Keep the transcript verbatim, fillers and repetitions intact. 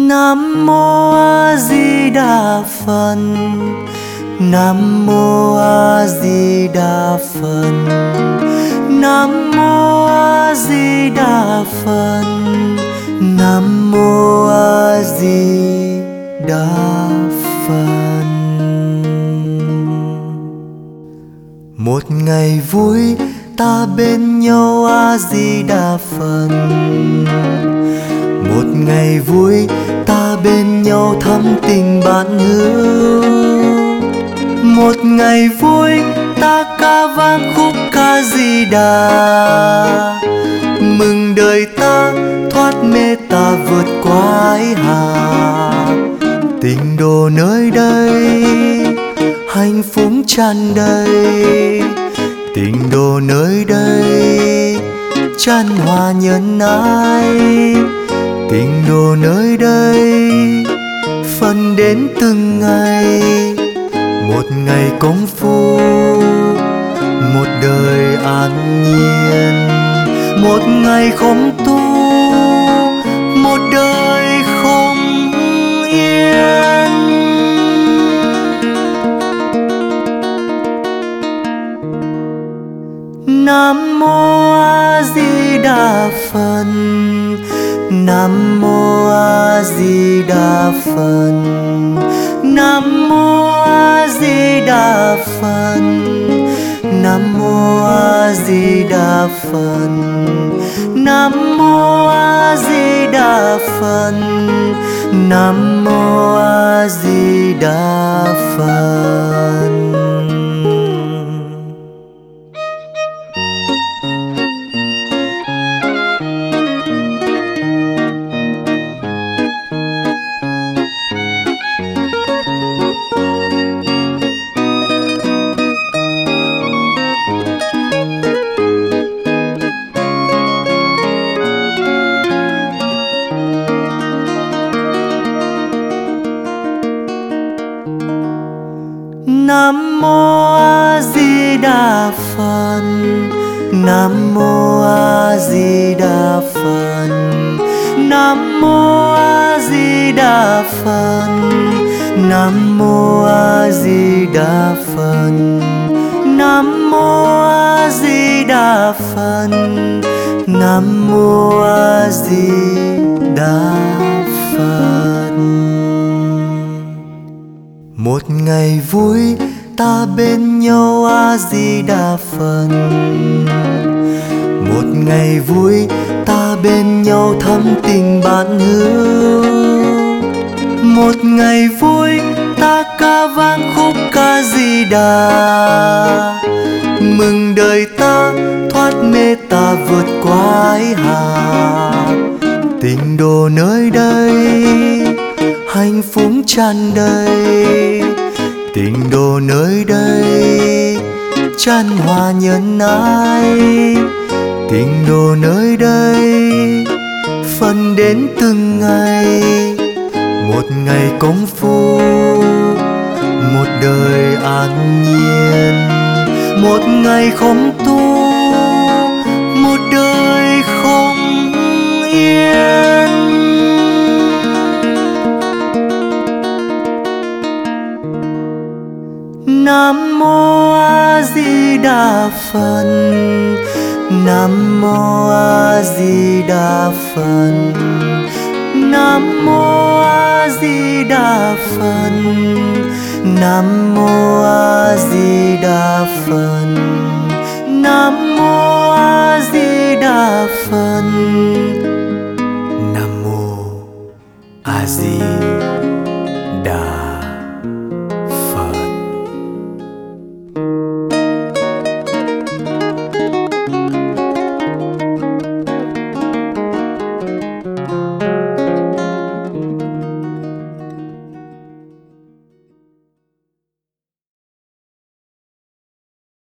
Nam mô A Di Đà Phật. Nam mô A Di Đà Phật. Nam mô A Di Đà Phật. Nam mô A Di Đà Phật. Một ngày vui ta bên nhau A Di Đà Phật. Một ngày vui ta bên nhau thắm tình bạn hữu. Một ngày vui ta ca vang khúc ca Di Đà. Mừng đời ta thoát mê ta vượt qua ái hà. Tình đồ nơi đây hạnh phúc tràn đầy. Tình đồ nơi đây chan hòa nhân ái. Tình đồ nơi đây phần đến từng ngày. Một ngày công phu, một đời an nhiên. Một ngày không tu, một đời không yên. Nam mô A Di Đà Phật. Nam mô A Di Đà Phật. Nam mô A Di Đà Phật. Nam mô A Di Đà Phật. Nam mô A Di Đà Phật. Nam mô A Di Đà Phật. Nam mô A Di Đà Phật. Nam mô A Di Đà Phật. Nam mô A Di Đà Phật. Nam mô A Di Đà Phật. Nam mô A Di Đà Phật. Nam mô A Di Đà Phật. Một ngày vui ta bên nhau A Di Đà Phật. Một ngày vui ta bên nhau thắm tình bạn hữu. Một ngày vui ta ca vang khúc ca Di Đà. Mừng đời ta thoát mê ta vượt qua ái hà. Tình đồ nơi đây hạnh phúc tràn đầy. Tình đồ nơi đây chan hòa nhân ái. Tình đồ nơi đây phần đến từng ngày. Một ngày công phu, một đời an nhiên. Một ngày không tu, một đời không yên. Nam mô A Di Đà Phật. Nam mô A Di Đà Phật. Nam mô A Di Đà Phật. Nam mô A Di Đà Phật. Nam mô A Di Đà Phật. Nam mô A Di